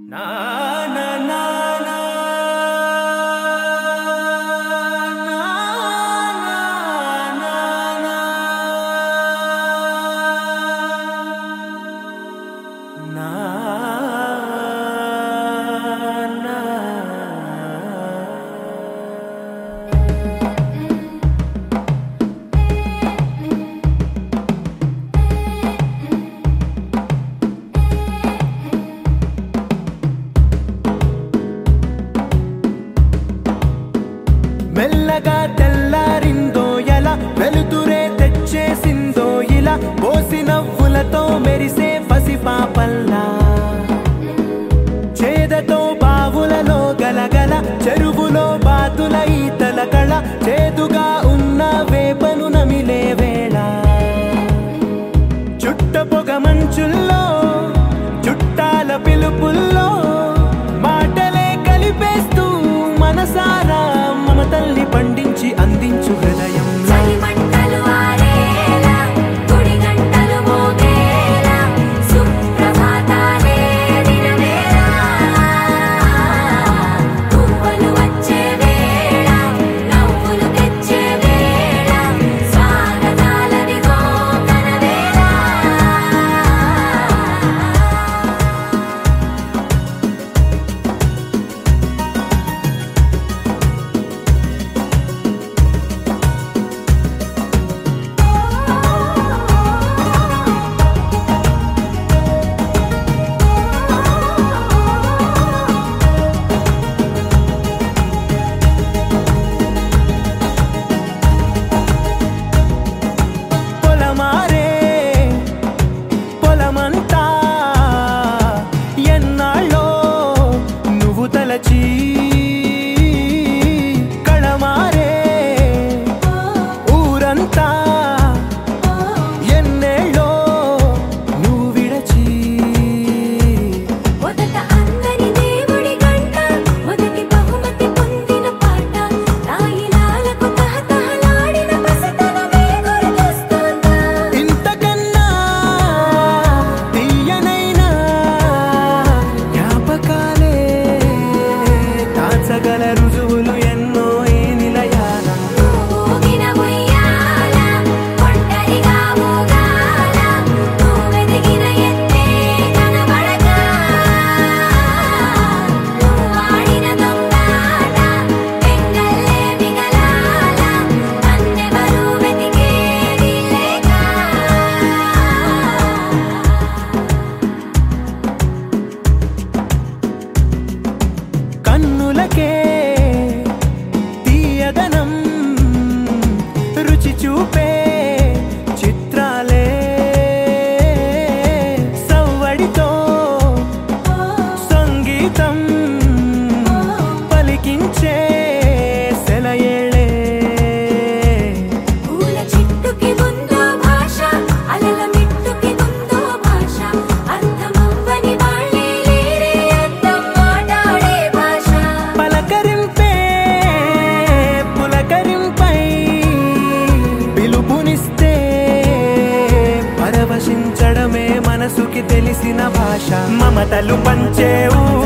మెల్లగా తెల్లారిందో ఎలా వెలుతురే తెచ్చేసిందో ఇలా పోసి నవ్వులతో మెరిసే పసిపాపల్లా చేదతో బావులలో గలగల చెరువులో బాతుల ఈతల కళ చేదుగా ఉన్న వేపను నమిలే వేళ చుట్ట పొగ మంచుల్లో చుట్టాల పిలుపుల్లో మాటలే కలిపేస్తూ మనసారా మమతల్ని పండించి అందించు హృదయం కళమారే ఊరంతా ఎన్నేళ్ళో నువ్వు విడచి మొదట అందని దేవుడి గంట మొదటి బహుమతి పొందిన పాట తాయిలాలకు తహతహలాడిన పసితనమే గుర్తొస్తుందా ఇంతకన్నా తీయనైన జ్ఞాపకాలే దాచగల రుజువులు ఎన్నో ఈ నిలయాల ఊగిన ఉయ్యాల ఒంటరిగా ఊగాల నువ్వెదిగిన ఎత్తే కనబడక నువ్వాడిన దొంగాట పెంగల్లే మిగలాల నన్నెవరూ వెతికేది లేక కన్నులకే తీయదనం రుచి చూపే చిత్రాలే సవ్వడితో సంగీతం పలికించే సెలయేళే పూల చిట్టుకి ఉందో భాష అలల మిట్టుకి ఉందో భాష అర్థమవ్వని వాళ్ళే లేరే అర్థం మాట్లాడే భాష పలకరింపే పులకరింపై పిలుపునిస్తే పరవశించడమే మనసుకి తెలిసిన భాష మమతలు పంచే